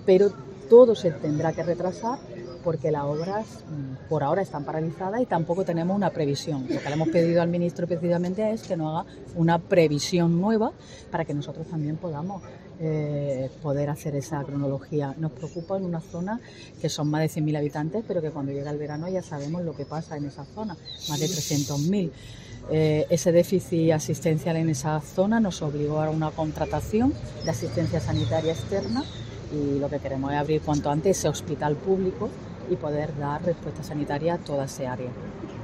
pero todo se tendrá que retrasar porque las obras por ahora están paralizadas y tampoco tenemos una previsión. Lo que le hemos pedido al ministro precisamente es que nos haga una previsión nueva para que nosotros también podamos poder hacer esa cronología. Nos preocupa en una zona que son más de 100.000 habitantes, pero que cuando llega el verano ya sabemos lo que pasa en esa zona, más de 300.000. Ese déficit asistencial en esa zona nos obligó a una contratación de asistencia sanitaria externa y lo que queremos es abrir cuanto antes ese hospital público y poder dar respuesta sanitaria a toda esa área.